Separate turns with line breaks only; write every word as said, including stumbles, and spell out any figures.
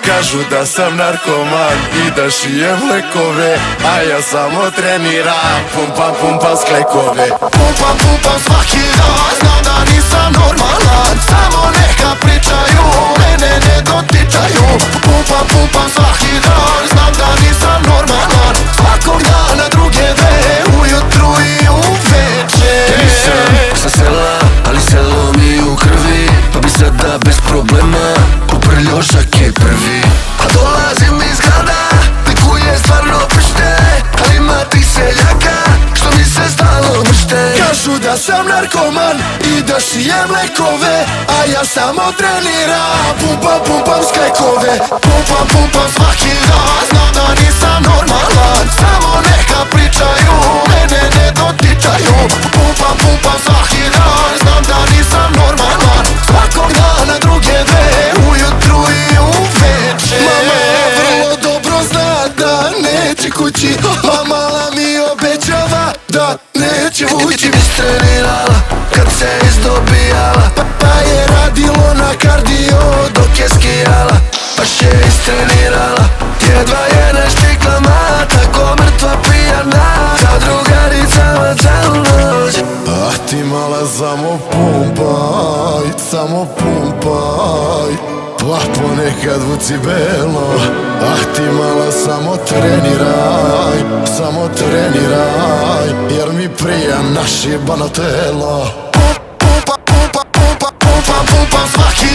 Kažu da sam narkoman i da šijem lekove, a ja samo treniram, pumpam, pumpam sklekove.
Pumpam, pumpam svaki dan, znam da nisam normalan. Samo neka pričaju, mene ne dotičaju. Pumpam, pumpam svaki dan, znam da nisam normalan. Svakog dana druge dve, ujutru i uveče.
Nisam sa sela, ali selo mi u krvi, pa bi sada bez problema uprljao šake prvi. A dolazim iz grada, likuje stvarno pršte, ali ima tih seljaka što mi se stalno mršte.
Kažu da sam narkoman i da šijem lekove, a ja samo treniram, pumpam, pumpam sklekove. Pumpam, pumpam svaki dan, znam da nisam normalan. Samo neka pričaju, mene ne dotičaju. Pumpam, pumpam svaki dan, znam da nisam normalan. Svakog dana druge dve, ujutru i uveče. Mama vrlo dobro zna da neće kući, a mala mi obećava da neće ući.
Istrenirala kad se izdobijala,
Pa, pa je radilo na kardio
dok je skijala. Baš je istrenirala, jedva je naštikla, tako mrtva pijana, kao drugaricama celu noć.
Ah ti mala samo pumpaj, samo pumpaj, pa ponekad vuci belo. Ah ti mala samo treniraj, samo treniraj, jer mi prija našibano telo.
Pumpam, pumpam, pumpam, pumpam svaki